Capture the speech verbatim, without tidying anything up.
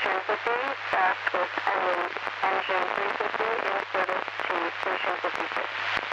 Station fifty, fast with Edwin Engine three fifty in service to Station fifty-six.